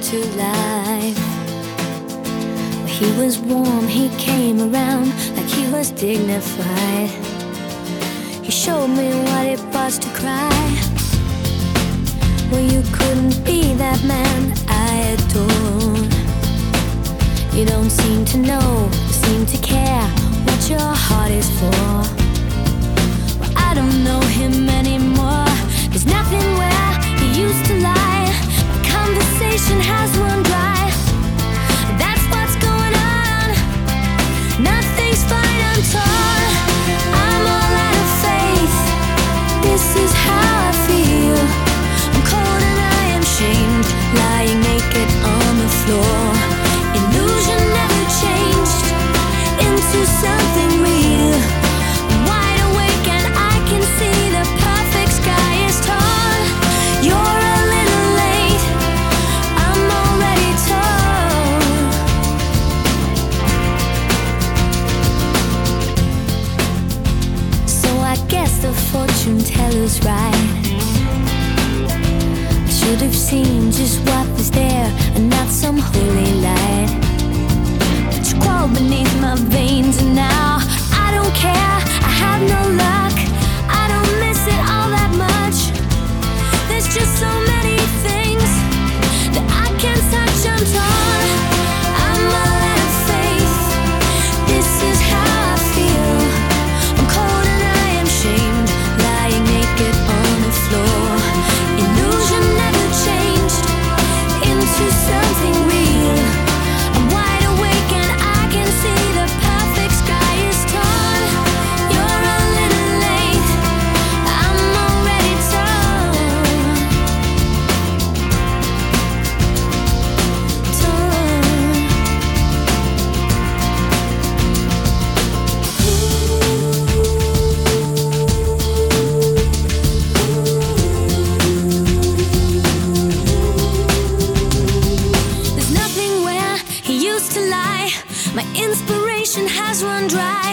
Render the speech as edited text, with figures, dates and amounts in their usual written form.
to life. When he was warm, he came around like he was dignified. He showed me what it was to cry. Well, you couldn't be that man I adored. You don't seem to know, seem to care what your heart is for. Well, I don't know him anymore. There's nothing where he used to lie. My conversation has run dry. That's what's going on. Nothing's fine, I'm torn. I'm all out of faith. This is how I feel. I'm cold and I am shamed, lying naked on the floor. Illusion never changed into something real. I'm wide awake and I can see the perfect sky is torn. You're a little late, I'm already torn. So I guess the fortune teller's right. I should have seen just what was there and not some holy light. But you crawled beneath my veins and now I don't care, I have no luck. I don't miss it all that much. There's just so many things that I can't touch, I'm torn. I'm all out of faith. This is how I feel. I'm cold and I am shamed, lying naked on the floor. Illusion never changed into something real. I'm wide awake and I can see the perfect sky is torn. You're a little late, I'm already torn. There's nothing where he used to lie. My inspiration has run dry.